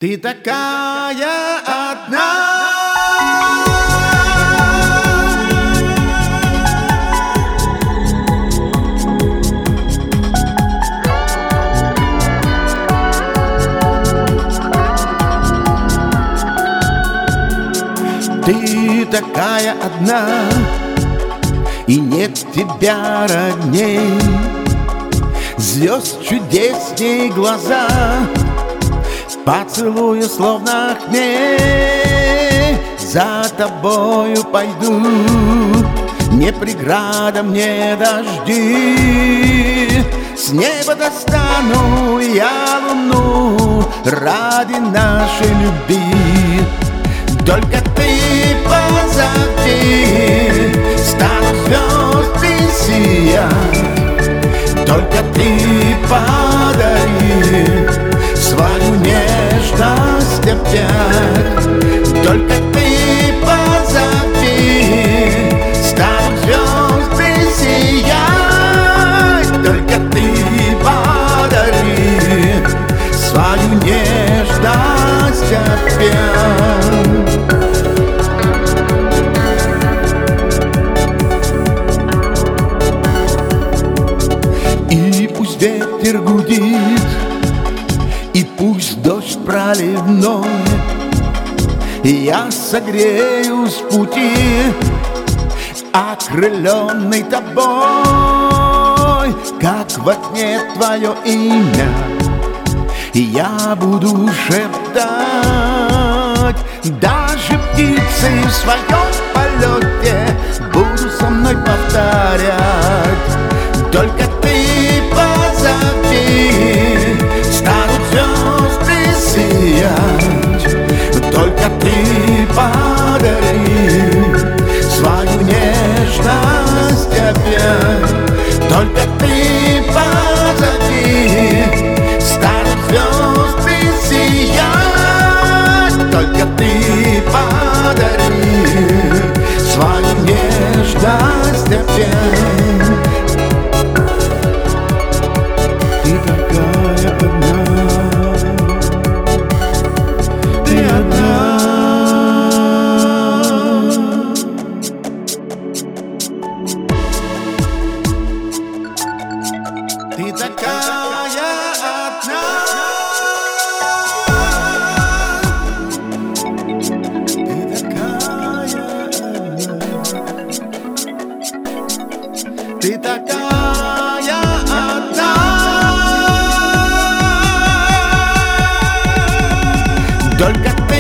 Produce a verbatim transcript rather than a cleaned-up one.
Ты такая одна. Ты такая одна, и нет тебя родней. Звезд чудесней глаза, поцелую словно хмель. За тобою пойду, не преграда мне дожди. С неба достану я луну ради нашей любви. Только ты позови, станут звезды сиять. Только ты подари свою нежность опять. Только ты позови, станут звезды сиять. Только ты подари свою нежность опять. Ветер гудит, и пусть дождь проливной, я согреюсь в пути, окрыленный тобой. Как во сне твое имя я буду шептать. Даже птицы в своем полете буду со мной повторять. Только ты позови, станут звезды сиять. Только ты подари свою нежность опять. Только ты позови, станут звезды сиять. Только ты подари свою нежность опять. Ты такая одна, ты одна. Ты такая одна. Ты такая одна. Ты такая одна. Только ты